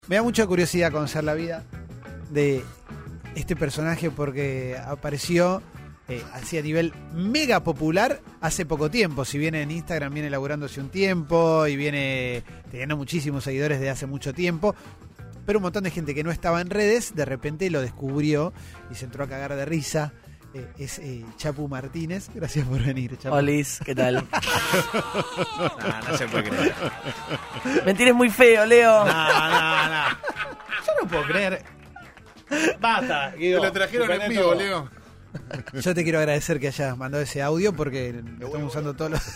Me da mucha curiosidad conocer la vida de este personaje porque apareció así a nivel mega popular hace poco tiempo. Si bien en Instagram viene laburando hace un tiempo y viene teniendo muchísimos seguidores de hace mucho tiempo, pero un montón de gente que no estaba en redes de repente lo descubrió y se entró a cagar de risa. Es Chapu Martínez. Gracias por venir, Chapu. Olis, ¿qué tal? No se puede creer. Mentir es muy feo, Leo. No. Yo no puedo creer. Basta, Guido. Te lo trajeron en vivo, Leo. Yo te quiero agradecer que hayas mandado ese audio porque lo estamos usando todos los...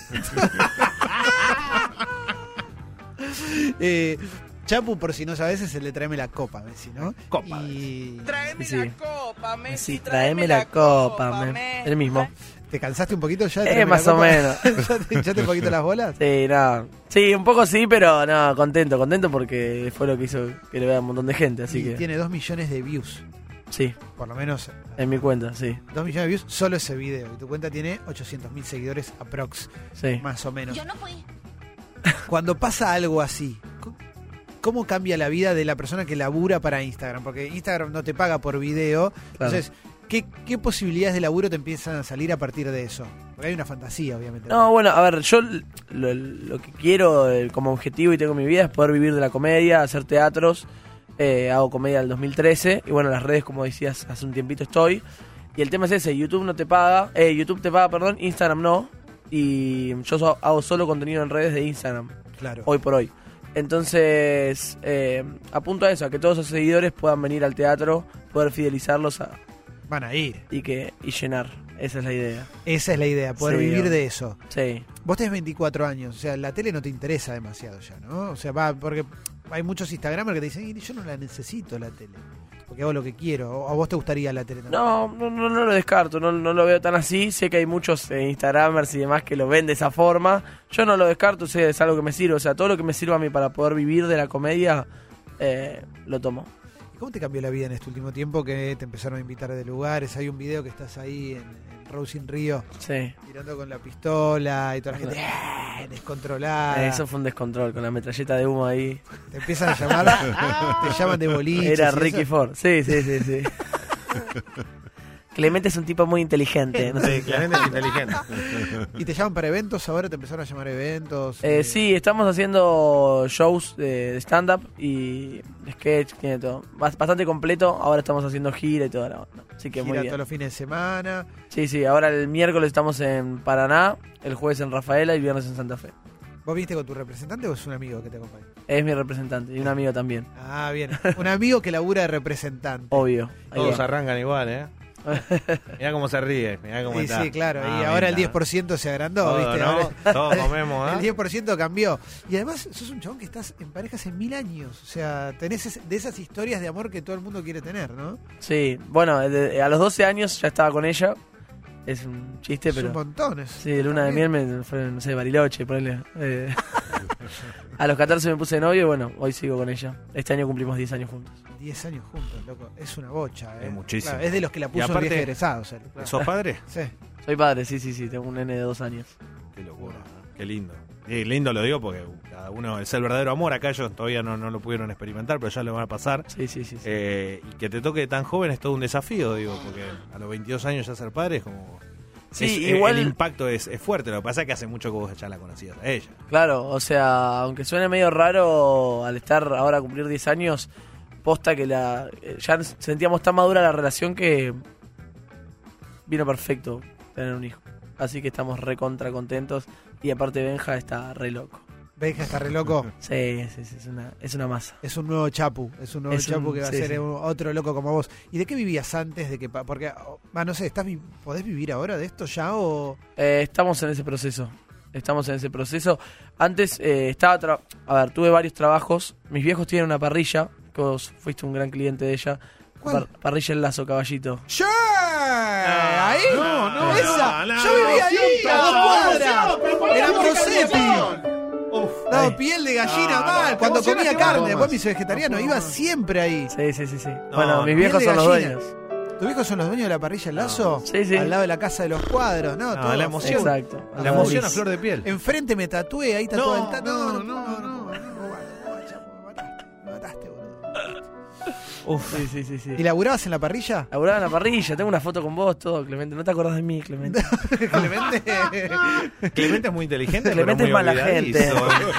Chapu, por si no sabes, es el de Tráeme la Copa, Messi, ¿no? Copa. Y... Tráeme la copa, Messi, tráeme la copa, el mismo. ¿Te cansaste un poquito ya? De Más o menos. ¿Ya te hinchaste un poquito las bolas? Sí, no. Sí, un poco sí, pero no, contento porque fue lo que hizo que le vea un montón de gente, así Y que... tiene 2 millones de views. Sí, Por lo menos en mi cuenta, sí. 2 millones de views solo ese video. Y tu cuenta tiene 800.000 seguidores aprox, Sí. más o menos. Yo no fui. Cuando pasa algo así, ¿cómo cambia la vida de la persona que labura para Instagram? Porque Instagram no te paga por video. Claro. Entonces, ¿qué posibilidades de laburo te empiezan a salir a partir de eso? Porque hay una fantasía, obviamente. No, bueno, a ver, yo lo que quiero como objetivo y tengo en mi vida es poder vivir de la comedia, hacer teatros. Hago comedia del 2013 y bueno, las redes, como decías, hace un tiempito estoy. Y el tema es ese, YouTube no te paga, YouTube te paga, perdón, Instagram no. Y yo hago solo contenido en redes de Instagram, Claro. hoy por hoy. Entonces, apunto a eso, a que todos esos seguidores puedan venir al teatro, poder fidelizarlos Van a ir. y llenar. Esa es la idea. Esa es la idea, poder Sí, vivir obvio. de eso. Sí. Vos tenés 24 años, o sea, la tele no te interesa demasiado ya, ¿no? O sea, porque hay muchos Instagramers que te dicen, yo no la necesito la tele, porque hago lo que quiero. ¿O a vos te gustaría la tele también? No lo descarto, no lo veo tan así. Sé que hay muchos Instagramers y demás que lo ven de esa forma. Yo no lo descarto, sé, es algo que me sirve. O sea, todo lo que me sirva a mí para poder vivir de la comedia, lo tomo. ¿Y cómo te cambió la vida en este último tiempo que te empezaron a invitar de lugares? Hay un video que estás ahí en Rose in Rio, Sí. tirando con la pistola y toda la gente descontrolada. Eso fue un descontrol, con la metralleta de humo ahí. Te empiezan a llamar, te llaman de boliche. Era Ricky Ford. Sí. Clemente es un tipo muy inteligente. No sé. Sí, la gente es inteligente. ¿Y te llaman para eventos ahora? ¿Te empezaron a llamar a eventos? Sí, estamos haciendo shows de stand-up y sketch, tiene todo. Bastante completo, ahora estamos haciendo gira y toda la onda. Así que muy Gira bien. todos los fines de semana. Sí, ahora el miércoles estamos en Paraná, el jueves en Rafaela y el viernes en Santa Fe. ¿Vos viniste con tu representante o es un amigo que te acompaña? Es mi representante y un amigo también, Ah, bien. Un amigo que labura de representante. obvio. Ahí Todos va. arrancan igual, ¿eh? Mirá cómo se ríe, mirá cómo Sí, está. sí, claro. Ah, y ahora el mira. 10% se agrandó, Todo, ¿viste? ¿no? Ahora- Todos comemos, El ¿eh? 10% cambió. Y además sos un chabón que estás en pareja hace 1000 años. O sea, tenés de esas historias de amor que todo el mundo quiere tener, ¿no? Sí, bueno, a los 12 años ya estaba con ella. Es un chiste, Es un pero... montón. Sí, de luna de miel me fue, no sé, Bariloche, ponele. A los 14 me puse de novio y bueno, hoy sigo con ella. Este año cumplimos 10 años juntos. 10 años juntos, loco. Es una bocha, ¿eh? Es muchísimo. Claro, es de los que la Y puso en aparte- viaje egresados. él, claro. ¿Sos padre? Sí. Soy padre, sí, tengo un nene de 2 años. Qué locura, ¿no? Qué lindo. Y lindo lo digo porque cada uno es el verdadero amor. Acá ellos todavía no lo pudieron experimentar, pero ya lo van a pasar. Sí. Y que te toque tan joven es todo un desafío, digo, porque a los 22 años ya ser padre es como... Sí, es- igual- El impacto es fuerte, lo que pasa es que hace mucho que vos ya la conocías a ella. Claro, o sea, aunque suene medio raro al estar ahora a cumplir 10 años, posta que ya sentíamos tan madura la relación que vino perfecto tener un hijo. Así que estamos recontra contentos y aparte Benja está re loco. Benja está re loco. Sí, es una masa. Es un nuevo Chapu. Es un nuevo Es Chapu un- que va sí, a ser sí. otro loco como vos. ¿Y de qué vivías antes de que... Porque, no sé, ¿podés vivir ahora de esto ya o...? Estamos en ese proceso. Antes tuve varios trabajos. Mis viejos tienen una parrilla, que vos fuiste un gran cliente de ella. ¿Cuál? Parrilla El Lazo, caballito. ¡Che! ¿Ahí? no, esa. no, Yo vivía ahí, a 2 cuadras. Era Prosepi. No, Ahí. piel de gallina mal. Cuando comía carne, después me hice vegetariano, iba siempre ahí. Sí. Bueno, mis piel viejos de son los gallina. dueños. ¿Tus viejos son los dueños de la parrilla El Lazo? Sí. Al lado de la casa de los cuadros, ¿no? No, todo la emoción. Exacto. La emoción a flor de piel. Enfrente me tatué, ahí tatué el No, tatuado. no. Me mataste, boludo. Uf. Sí. ¿Y laburabas en la parrilla? Laburaba en la parrilla, tengo una foto con vos, todo, Clemente. ¿No te acordás de mí, Clemente? Clemente. Clemente es muy inteligente, Clemente pero muy es mala olvidadizo.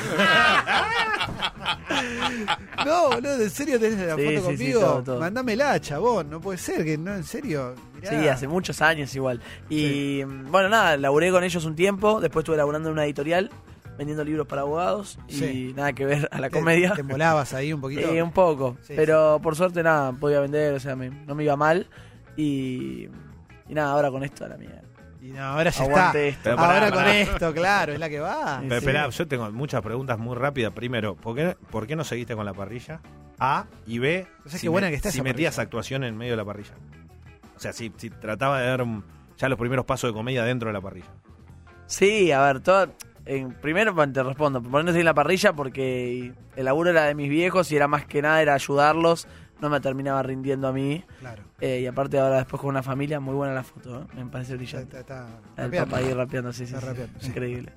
No, boludo, ¿en serio tenés la Sí, foto sí, conmigo? todo. Mándamela, chabón. No puede ser que no, en serio. Mirá. Sí, hace muchos años igual. Y bueno, nada, laburé con ellos un tiempo, después estuve laburando en una editorial, vendiendo libros para abogados y Sí. nada que ver a la comedia. ¿Te molabas ahí un poquito? Un poco, Sí, pero por suerte nada, podía vender, o sea, no me iba mal y nada, ahora con esto a la mierda. Y no, ahora ya Aguante está. esto. Pero Ahora pará. con esto, claro, es la que va. Pero esperá, yo tengo muchas preguntas muy rápidas. Primero, ¿por qué no seguiste con la parrilla? A, y B, O sea, qué buena que está si esa metías parrilla. actuación en medio de la parrilla. O sea, si trataba de dar ya los primeros pasos de comedia dentro de la parrilla. Sí, a ver, primero te respondo, por no seguir en la parrilla porque el laburo era de mis viejos y era más que nada era ayudarlos, no me terminaba rindiendo a mí. Claro. Y aparte ahora después con una familia, muy buena la foto, ¿eh? Me parece brillante. Está El rapeando. papá ahí rapeando, sí. Está rapeando, sí. Increíble.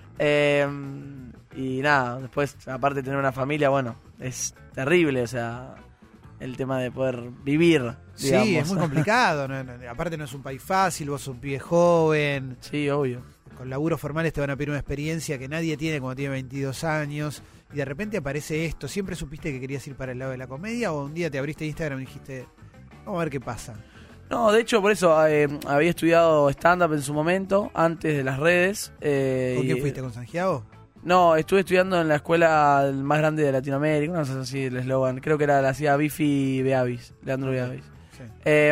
Y nada, después, aparte de tener una familia, bueno, es terrible, o sea, el tema de poder vivir, digamos. Sí, es muy complicado. Aparte no es un país fácil, vos sos un pibe joven. Sí, obvio. Con laburos formales te van a pedir una experiencia que nadie tiene cuando tiene 22 años. Y de repente aparece esto. ¿Siempre supiste que querías ir para el lado de la comedia? ¿O un día te abriste Instagram y dijiste, vamos a ver qué pasa? No, de hecho, por eso había estudiado stand-up en su momento, antes de las redes. ¿Con quién y- fuiste? ¿Con Santiago? No, estuve estudiando en la escuela más grande de Latinoamérica, no sé así el eslogan. Creo que era la hacía Bifi Beavis, Leandro Beavis. Sí.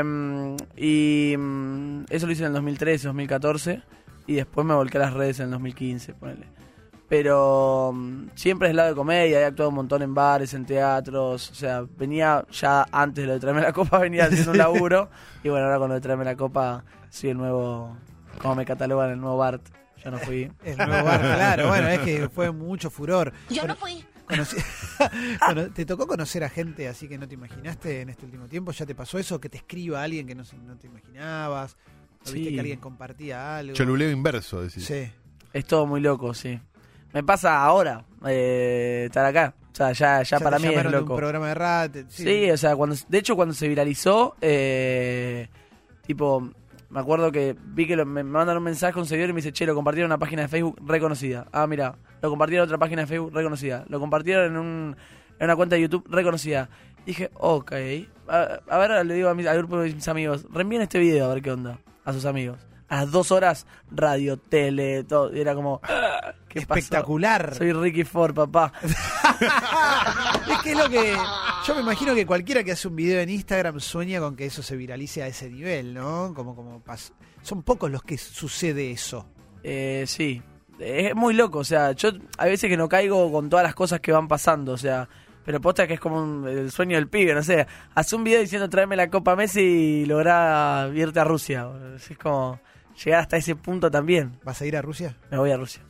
Eso lo hice en el 2013, 2014 y después me volqué a las redes en el 2015, ponele. Pero siempre es lado de comedia, he actuado un montón en bares, en teatros, o sea, venía ya antes de lo de Traerme la Copa, venía haciendo un laburo y bueno, ahora con lo de Traerme la Copa soy el nuevo, como me catalogan, el nuevo Bart, yo no fui. El nuevo bar, claro. Bueno, es que fue mucho furor. Yo Bueno, no fui. ¿te tocó conocer a gente así que no te imaginaste en este último tiempo? ¿Ya te pasó eso? ¿Que te escriba alguien que no te imaginabas? ¿O viste Sí. que alguien compartía algo? Choluleo inverso, decís. Sí. Es todo muy loco, sí. Me pasa ahora estar acá, o sea, ya para te mí es llamaron de loco. un programa de radio. Sí, o sea, de hecho cuando se viralizó, tipo, me acuerdo que vi que me mandaron un mensaje a un seguidor y me dice, che, lo compartieron en una página de Facebook reconocida. Ah, mira, lo compartieron en otra página de Facebook reconocida. Lo compartieron en una cuenta de YouTube reconocida. Dije, ok. A ver, le digo al grupo de mis amigos, reenvíen este video a ver qué onda, a sus amigos. A las 2 horas, radio, tele, todo. Y era como, ¿qué pasó? Espectacular. Soy Ricky Ford, papá. Es que es lo que. Yo me imagino que cualquiera que hace un video en Instagram sueña con que eso se viralice a ese nivel, ¿no? Son pocos los que sucede eso. Sí, es muy loco, o sea, yo hay veces que no caigo con todas las cosas que van pasando, o sea, pero posta que es como el sueño del pibe, no sé, haz un video diciendo tráeme la Copa Messi y lográ irte a Rusia, boludo. Es como llegar hasta ese punto también. ¿Vas a ir a Rusia? Me voy a Rusia.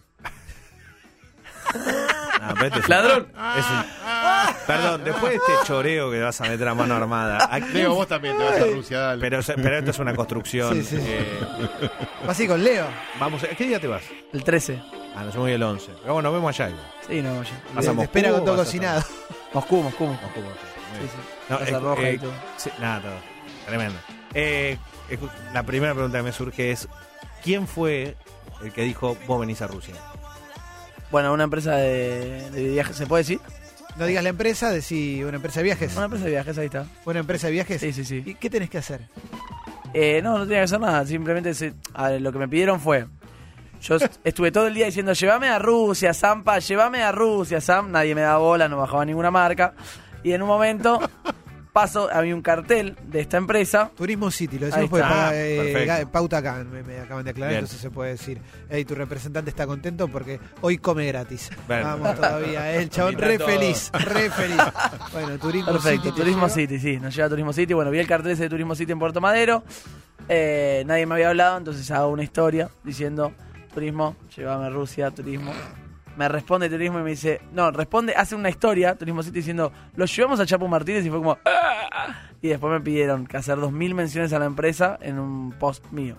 No, pero este es Ladrón. Perdón, después de este choreo que vas a meter a mano armada. ¿a quién- Leo, vos también te vas a Rusia, dale. pero esto es una construcción. Sí, sí. ¿Vas a ir con Leo? Vamos, ¿qué día te vas? El 13. Ah, nos voy el 11. Pero bueno, nos vemos allá. igual. Sí, no, ya. ¿Vas a Te Moscú espera con o todo vas a cocinado. Moscú. Moscú, muy Sí, bien. sí. No, Casa Roja y todo. sí, nada, todo. Tremendo. La primera pregunta que me surge es: ¿quién fue el que dijo vos venís a Rusia? Bueno, una empresa de viajes, ¿se puede decir? No digas la empresa, decí una empresa de viajes. Una empresa de viajes, ahí está. ¿Una empresa de viajes? Sí, sí, sí. ¿Y qué tenés que hacer? No tenía que hacer nada, simplemente a ver, lo que me pidieron fue, yo estuve todo el día diciendo, llévame a Rusia, Zampa, llévame a Rusia, Sam, nadie me daba bola, no bajaba ninguna marca, y en un momento paso, había un cartel de esta empresa, Turismo City, lo Ahí decimos porque está. Perfecto. pauta acá, me acaban de aclarar, Bien. entonces se puede decir, hey, tu representante está contento porque hoy come gratis. Bien. Vamos todavía, el chabón Invita re todo. feliz, re feliz. Bueno, Turismo perfecto, City. te Turismo lleva. City, sí, nos lleva a Turismo City, bueno, vi el cartel ese de Turismo City en Puerto Madero, nadie me había hablado, entonces hago una historia diciendo, turismo, llévame a Rusia, turismo. Me responde Turismo y me dice, hace una historia, Turismo City, diciendo, lo llevamos a Chapo Martínez y fue como, ¡ah! Y después me pidieron que hacer 2000 menciones a la empresa en un post mío.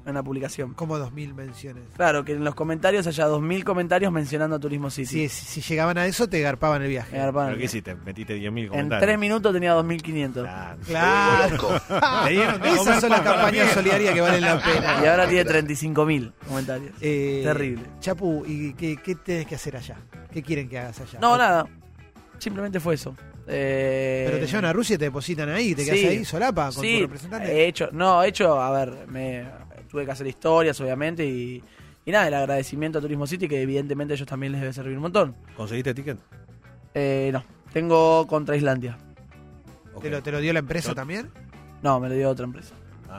en una publicación. Como 2000 menciones. Claro, que en los comentarios haya 2000 comentarios mencionando Turismo City. Si llegaban a eso, te garpaban el viaje. Me garpaban. ¿Pero qué hiciste? Metiste 10.000 En comentarios. 3 minutos tenía 2500. Claro. Le dieron de comer Esas son las papas campañas bien. solidarias que valen la pena. Y ahora tiene 35.000 comentarios. Terrible. Chapu, ¿y qué tenés que hacer allá? ¿Qué quieren que hagas allá? No, nada. Simplemente fue eso. Pero te llevan a Rusia y te depositan ahí, te quedas sí. ahí solapa con tu Sí, representante. he hecho, a ver, tuve que hacer historias, obviamente, y nada, el agradecimiento a Turismo City, que evidentemente a ellos también les debe servir un montón. ¿Conseguiste ticket? No, tengo contra Islandia. Ok. ¿Te lo dio la empresa también? No, me lo dio otra empresa.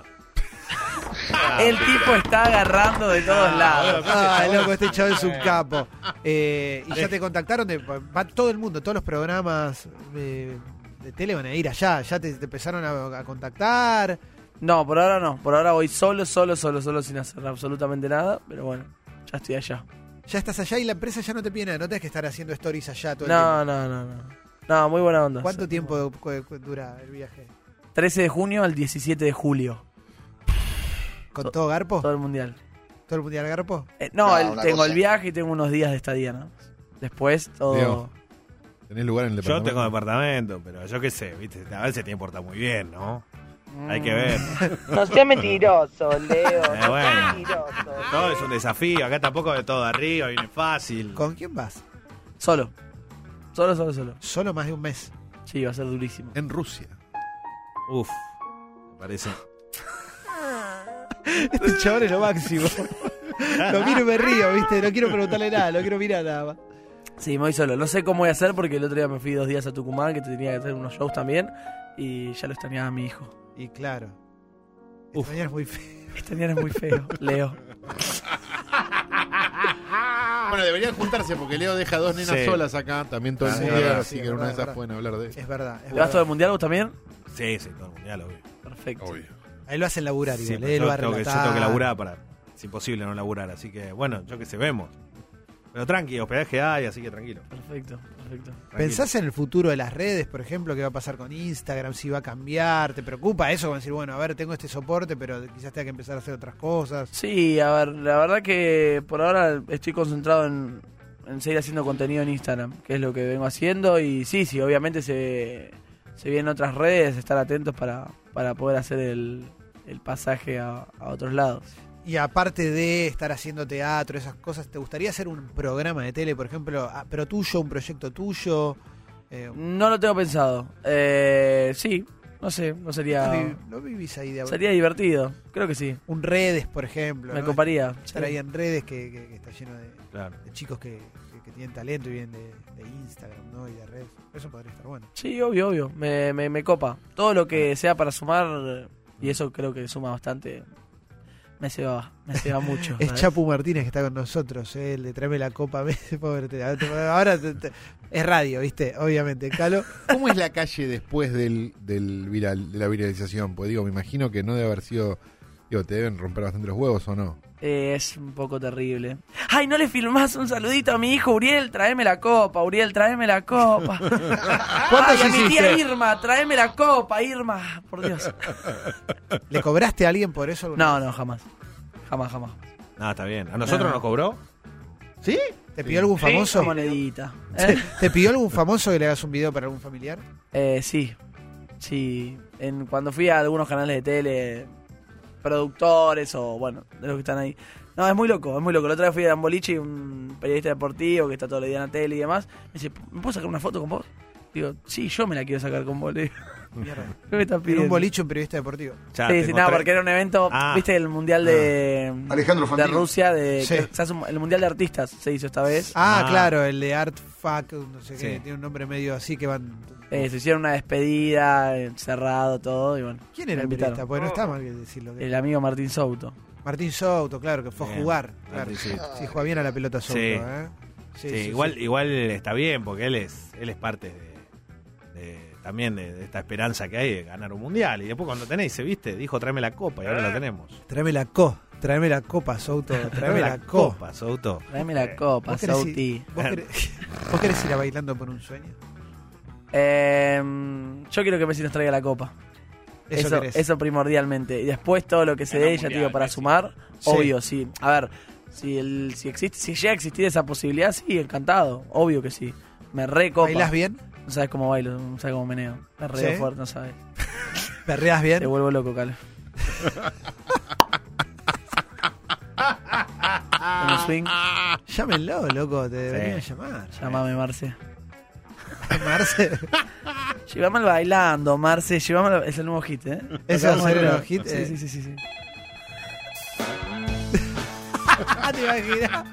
Ah. El tipo está agarrando de todos lados. Ay, loco, este chavo es un capo. ¿Y ya te contactaron? Va todo el mundo, todos los programas de tele van a ir allá. ¿Ya te empezaron a contactar? No, por ahora no. Por ahora voy solo, sin hacer absolutamente nada. Pero bueno, ya estoy allá. Ya estás allá y la empresa ya no te pide nada. No tenés que estar haciendo stories allá todo el tiempo. No. No, muy buena onda. ¿Cuánto tiempo dura el viaje? 13 de junio al 17 de julio. ¿Con todo Garpo? Todo el mundial. ¿Todo el mundial Garpo? Tengo el viaje y tengo unos días de estadía, ¿no? Después todo... Diego, ¿tenés lugar en el Yo departamento? tengo departamento, pero yo qué sé, ¿viste? A veces te importa muy bien, ¿no? Hay que ver. No seas mentiroso, Leo. No bueno. seas mentiroso. Todo es un desafío. Acá tampoco de todo arriba, viene fácil. ¿Con quién vas? Solo. Solo más de un mes. Sí, va a ser durísimo. En Rusia. Uf, me parece. Este chaval es lo máximo. Lo miro y me río, ¿viste? No quiero preguntarle nada, lo quiero mirar nada más. Sí, me voy solo. No sé cómo voy a hacer porque el otro día me fui 2 días a Tucumán, que tenía que hacer unos shows también. Y ya lo extrañaba a mi hijo. Y claro. Uf. Extrañar es muy feo. Extrañar es muy feo, Leo. Bueno, deberían juntarse porque Leo deja 2 nenas Sí. solas acá, también todo el Sí, mundial, sí, así es que en una de verdad, esas pueden hablar de eso. Es verdad. ¿Te vas todo el mundial vos también? Sí, todo el mundial, obvio. Perfecto. Obvio. Ahí lo hacen laburar Sí, igual. pero Él va a yo tengo relatar. que laburar para... Es imposible no laburar, así que, bueno, yo que sé, vemos. Pero tranqui, hospedaje hay, así que tranquilo. Perfecto. Tranquilo. ¿Pensás en el futuro de las redes, por ejemplo, qué va a pasar con Instagram, si va a cambiar? ¿Te preocupa eso? Como decir, bueno, a ver, tengo este soporte, pero quizás tenga que empezar a hacer otras cosas. Sí, a ver, la verdad que por ahora estoy concentrado en seguir haciendo contenido en Instagram, que es lo que vengo haciendo. Y sí, obviamente se vienen otras redes, estar atentos para poder hacer el pasaje a otros lados. Y aparte de estar haciendo teatro, esas cosas, ¿te gustaría hacer un programa de tele, por ejemplo, pero tuyo, un proyecto tuyo? No lo tengo pensado. Sí, no sé, no sería... ¿No vivís ahí de Sería divertido, creo que sí. un redes, por ejemplo? Me ¿no? coparía. Estar ahí en redes que está lleno Claro. de chicos que tienen talento y vienen de Instagram, ¿no? Y de redes. Eso podría estar bueno. Sí, obvio. Me copa. Todo lo que sea para sumar, y eso creo que suma bastante, me ceba mucho. Es ¿sabes? Chapu Martínez que está con nosotros, el de Tráeme la Copa. Pobre, ahora es radio, ¿viste? Obviamente, Calo. ¿Cómo es la calle después de la viralización? Pues digo, me imagino que no debe haber sido... Digo, ¿te deben romper bastante los huevos o no? Es un poco terrible. ¡Ay, no le filmás un saludito a mi hijo Uriel! Tráeme la copa, Uriel, tráeme la copa. ¡Ay, a mi tía Irma! Tráeme la copa, Irma. Por Dios. ¿Le cobraste a alguien por eso alguna vez? No, jamás. Jamás. No, está bien. ¿A nosotros No. nos cobró? ¿Sí? ¿Te pidió algún famoso? Una monedita. ¿Te pidió algún famoso que le hagas un video para algún familiar? Sí. Cuando fui a algunos canales de tele, productores o, bueno, de los que están ahí. No, es muy loco. La otra vez fui a un boliche y un periodista deportivo que está todo el día en la tele y demás me dice, ¿me puedo sacar una foto con vos? Digo, sí, yo me la quiero sacar con vos. Le digo, Mierda. ¿qué me estás En pidiendo? un boliche, un periodista deportivo. Ya, Sí, te sí, mostré. nada, porque era un evento, ¿viste? El mundial de Alejandro de Fantino. Rusia, Sí. que se hace el mundial de artistas se hizo esta vez. Ah, Ah. claro, el de Art Fuck, no sé qué, Sí. tiene un nombre medio así que van... Se hicieron una despedida, cerrado todo, y bueno. ¿Quién era me el invitaron. periodista? Porque no está mal que decirlo. El amigo Martín Souto. Martín Souto, claro, que fue a Bien. jugar. Claro. Martín, sí. Sí, juega bien a la pelota Souto, Sí. ¿eh? Sí, igual está bien, porque él es parte también de esta esperanza que hay de ganar un mundial. Y después cuando tenés, se viste, dijo tráeme la copa y ahora la tenemos. Tráeme la copa, Souto. Tráeme la copa. Souto. Tráeme la copa, ¿Vos querés Souti. ir- ¿Vos querés ir a Bailando por un Sueño? Yo quiero que Messi nos traiga la copa. querés. Eso primordialmente. Y después todo lo que se dé, ya te digo, para sumar, Sí. obvio, sí. A ver, si llega a existir esa posibilidad, sí, encantado. Obvio que sí. Me recopa. ¿Bailás bien? No sabes cómo bailo, no sabes cómo meneo. Me reo ¿Sí? fuerte, no sabes. ¿Perreás bien? Te vuelvo loco, Cale. Con el swing, Llámenlo, loco, te deberían llamar. llámame Marce. Marce. Llévame bailando, Marce, llévame es el nuevo hit, ¿eh? ¿Ese va a Acabamos ser de el crear. nuevo hit? Sí. ¿Te imaginas?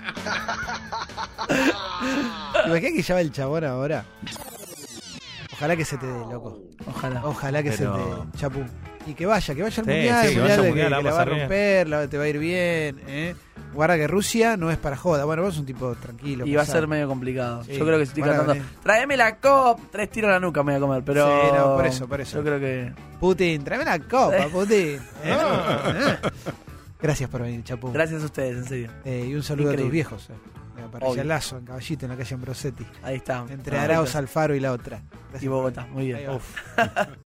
¿Te imaginas que llama el chabón ahora? Ojalá que se te dé, loco. Ojalá. Ojalá que Pero- se te Chapú. Y que vaya al Sí, mundial, sí, el que mundial vaya al de mundial, la que la vamos va a a hacer romper, te va a ir bien, ¿eh? Guarda que Rusia no es para joda. Bueno, vos sos un tipo tranquilo. Y va a pesado. ser medio complicado. Sí, Yo creo que si estoy van a cantando, venir. tráeme la copa, 3 tiros a la nuca me voy a comer, pero... Sí, no, por eso. Yo creo que... Putin, tráeme la copa, Putin. Gracias por venir, Chapú. Gracias a ustedes, en serio. Y un saludo a tus Increíble. viejos. Para Obvio. Lazo, en Caballito, en la calle Ambrosetti. Ahí está. Entre Arauz, Alfaro y la otra. Gracias Y Bogotá, muy bien. Ahí va. Uf.